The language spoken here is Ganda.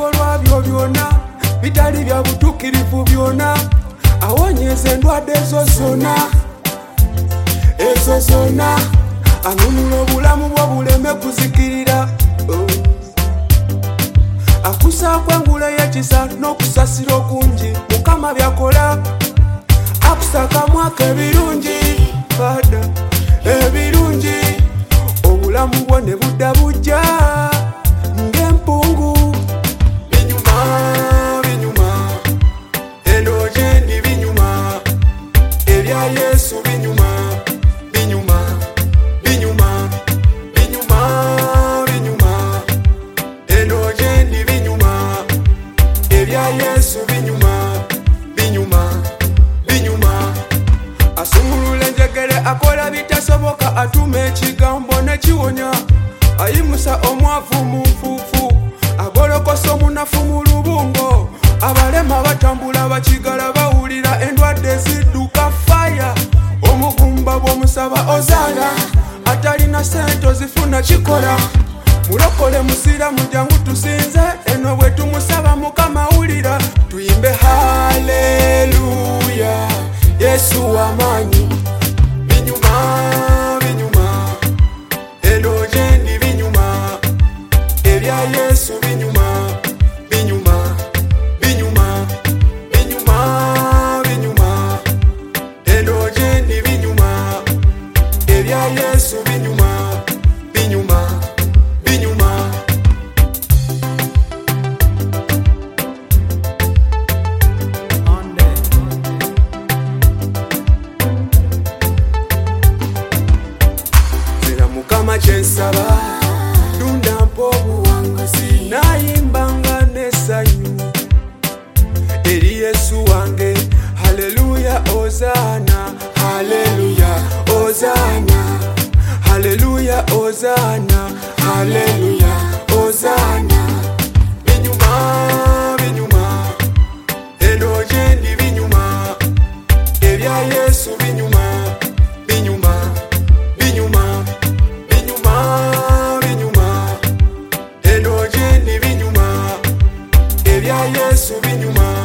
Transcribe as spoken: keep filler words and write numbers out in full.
ebikolwa byo byonna bitali bya butuukirivu byonna awonyeza endwadde ezo zonna ezo zonna anunula obulamu bwo buleme kuzikirira akusa kwengula y'ekisa n'okusasira okungi mukama byakola akusaka mwaka ebirungi fada ebirungi obulamu bwo ne budda bujja ng'empungu binyuma binyuma eno gyendi binyuma ebya Yesu binyuma binyuma binyuma binyuma binyuma eno gyendi binyuma ebya Yesu binyuma binyuma binyuma asumulula enjegere akola bitasoboka atuma ekigambo nekiwonya ayimusa omwavu mu nfuufu agolokosa omunafu mu lubungo abalema batambula bakigala bawulira endwadde zidduka faya omugumba bw'omusaba ozaana atalina sente ozifuna kikola mulokole musira mujangu tusinze eno bwe tumusaba mukama wulira tuyimbe haleluya Yesu w'amaanyi binyuma binyuma eno gyendi binyuma ebya Yesu binyuma binyuma binyuma binyuma binyuma eno gyendi binyuma ebya Yesu binyuma binyuma binyuma zera mukama kyensaba tunda mpa obuwanguzi nayimbanga n'essanyu eri Yesu wange haleluya ozana haleluya ozana haleluya ozana haleluya ozana binyuma binyuma eno gyendi binyuma ebya Yesu binyuma binyuma binyuma binyuma binyuma eno gyendi binyuma ebya Yesu binyuma